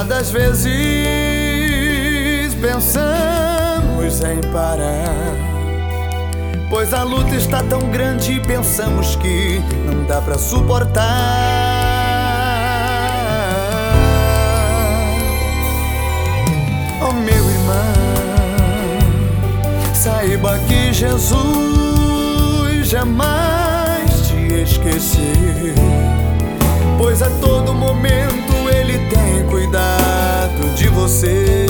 Quantas vezes pensamos em parar, pois a luta está tão grande e pensamos que não dá pra suportar. Oh, meu irmão, saiba que Jesus jamais te esquecer, pois a todo momento Ele tem cuidado de você.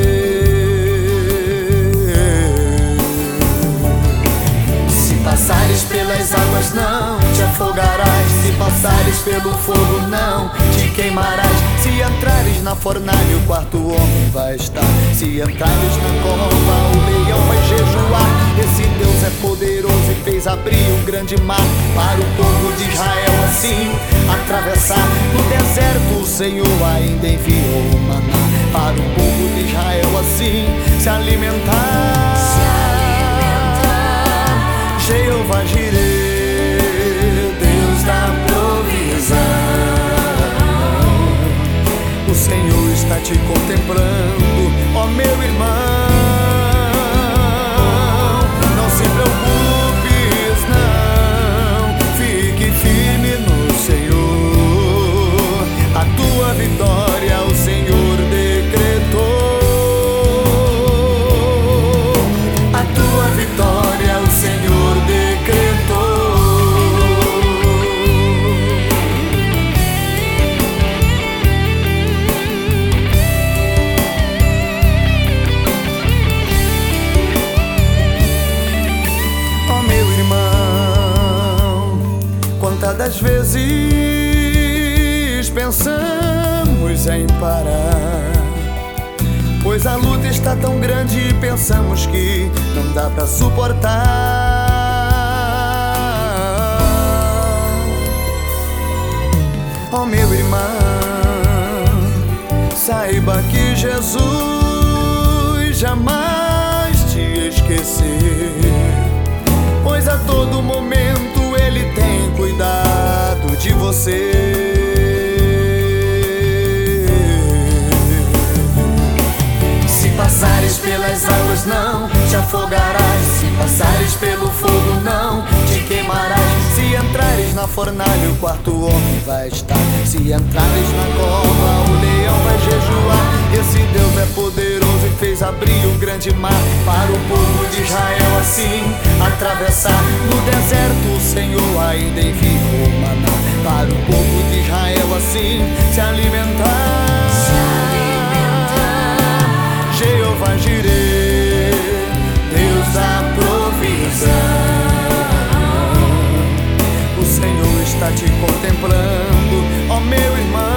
Se passares pelas águas não te afogarás, se passares pelo fogo não te queimarás, se entrares na fornalha o quarto homem vai estar, se entrares na cova o leão vai jejuar. Esse Deus é poderoso e fez abrir um grande mar para o povo de Israel assim atravessar. No deserto o Senhor ainda enviou o maná para o povo de Israel assim se alimentar. Jeová Jireh, Deus da provisão, o Senhor está te contemplando, ó meu irmão. Não se preocupes não, fique firme no Senhor, a tua vitória o Senhor decretou, a tua vitória o Senhor decretou. Oh, meu irmão, quantas vezes pensamos em parar, pois a luta está tão grande e pensamos que não dá pra suportar. Oh, meu irmão, saiba que Jesus jamais te esquecer, pois a todo momento Ele tem cuidado de você. Se passares pelas águas não te afogarás, se passares pelo fogo não te queimarás, se entrares na fornalha o quarto homem vai estar, se entrares na cova o leão vai jejuar. Esse Deus é poderoso e fez abrir um grande mar para o povo de Israel assim atravessar. No deserto o Senhor ainda enviou o maná para o povo de Israel assim se alimentar. Jeová Jireh, Deus da provisão, o Senhor está te contemplando, ó meu irmão.